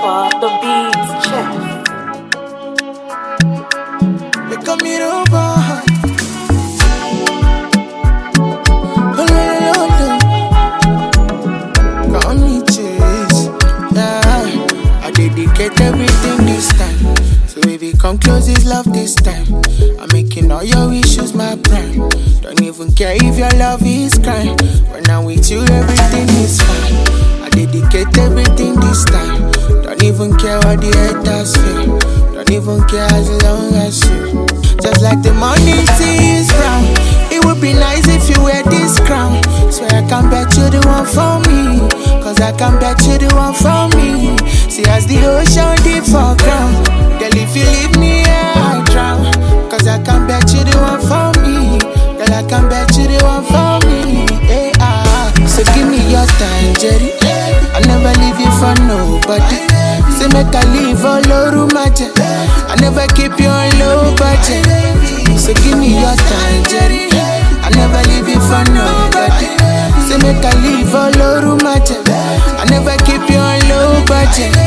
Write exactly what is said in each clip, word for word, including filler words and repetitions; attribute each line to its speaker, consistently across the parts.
Speaker 1: Alpha, the beats, chef.
Speaker 2: Me come here over. Call me Chase. Yeah, I dedicate everything this time. So baby, come close, this love this time. I'm making all your issues my prime. Don't even care if your love is crime. When I'm with you, everything is fine. I dedicate everything this time. Don't even care what the haters feel. Don't even care as long as you. Just like the morning tea is brown. It would be nice if you wear this crown. Swear I can bet you the one for me. Cause I can bet you the one for me. See as the ocean deep for ground. Girl, if you leave me here, I drown. Cause I can bet you the one for me. Girl, I can bet you the one for me. Hey, ah. So give me your time, Jerry. I never leave you for nobody. Say make I leave all over my jet. I never keep you on low budget. So give me your time, Jerry. I never leave you for nobody. Say make I leave all over my jet. I never keep you on low budget.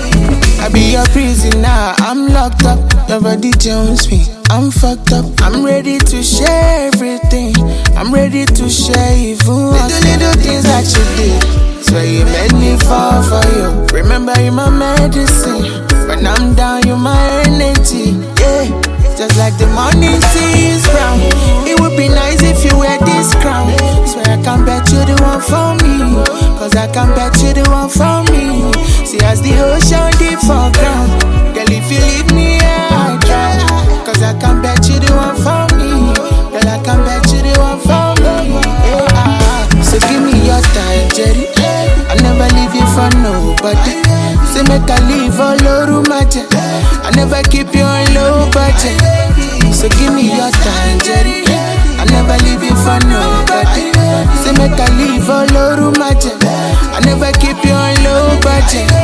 Speaker 2: I be your prisoner, I'm locked up. Your body jones me, I'm fucked up. I'm ready to share everything. I'm ready to share even the little things that you did. Swear you made me fall for you. Remember you my medicine. When I'm down, you my energy. Yeah, just like the morning tea is brown. It would be nice if you wear this crown. Swear I can bet you the one for me. Cause I can bet you the one for me. See as the ocean deep for ground. Girl, if you leave me here, I drown. Cause I can bet you the one for me. Girl, I can bet you the one for me. Yeah, ah. So give me your time, Jerry. I never leave you for nobody. Say make I leave all over my jet. I never keep you on low budget. So give me your time, Jerry. I never leave you for nobody. Say make I leave all over my jet. I never keep you on low budget.